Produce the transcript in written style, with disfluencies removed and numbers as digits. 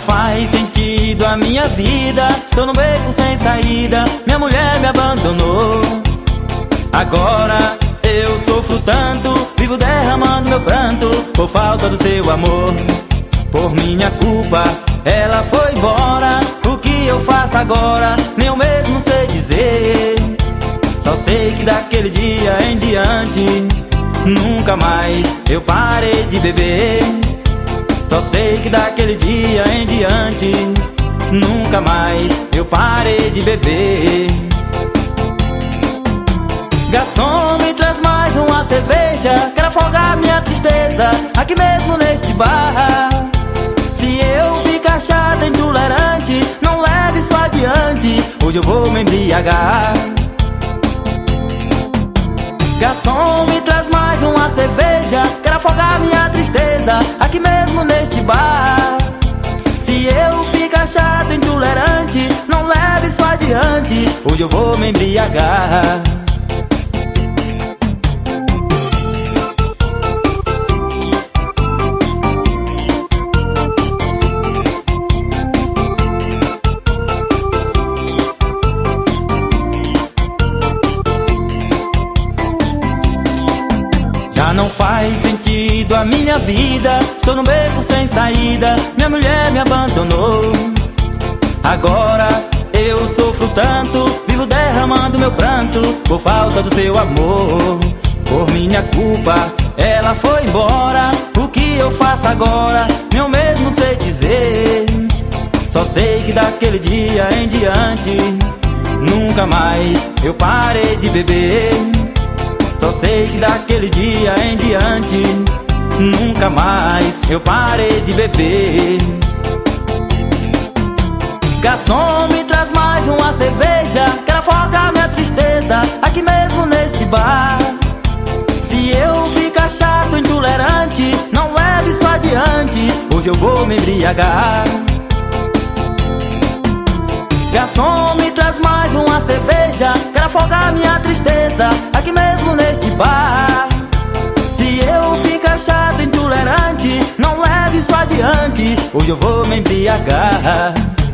faz sentido a minha vida. Estou num beco sem saída, minha mulher me abandonou. Agora eu sofro tanto, vivo derramando meu pranto por falta do seu amor. Por minha culpa ela foi embora. O que eu faço agora, nem eu mesmo sei dizer. Só sei que daquele dia em diante nunca mais eu parei de beber. Só sei que daquele dia em diante nunca mais eu parei de beber. Garçom, me traz mais uma cerveja, quero afogar minha tristeza aqui mesmo neste bar. Se eu ficar chata, intolerante, não leve isso adiante, hoje eu vou me embriagar. Garçom, me traz mais uma cerveja, quero afogar minha tristeza aqui mesmo neste bar. Se eu ficar chato, intolerante, não leve isso adiante, hoje eu vou me embriagar. Já não faz sentido a minha vida, estou num beco sem saída, minha mulher me abandonou. Agora eu sofro tanto, vivo derramando meu pranto por falta do seu amor. Por minha culpa ela foi embora. O que eu faço agora, nem eu mesmo sei dizer. Só sei que daquele dia em diante nunca mais eu parei de beber. Só sei que daquele dia em diante nunca mais eu parei de beber. Garçom, me traz mais uma cerveja, quero afogar minha tristeza aqui mesmo neste bar. Se eu ficar chato, intolerante, não leve isso adiante, hoje eu vou me embriagar. Garçom, me traz mais uma cerveja, quero afogar minha tristeza aqui mesmo neste bar. Se eu ficar chato, intolerante, não leve isso adiante, hoje eu vou me embriagar.